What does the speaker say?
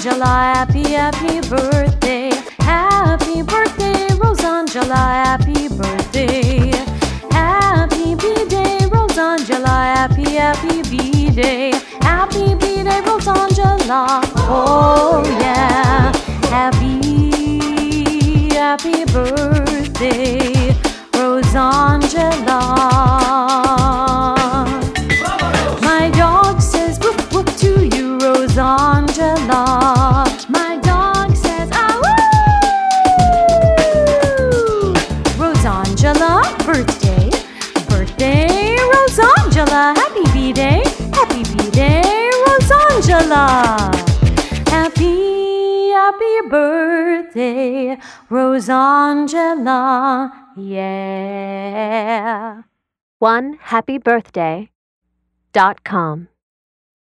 Rosangela, happy birthday. Happy birthday, Rosangela, happy birthday. Happy B-Day, Rosangela, happy B-Day. Happy B-Day, Rosangela, oh yeah. Happy birthday, Rosangela. My dog says woof woof to you, Rosangela. My dog says ah woo. Rosangela, birthday, Rosangela. Happy B-Day, Rosangela. Happy birthday, Rosangela, yeah. OneHappyBirthday.com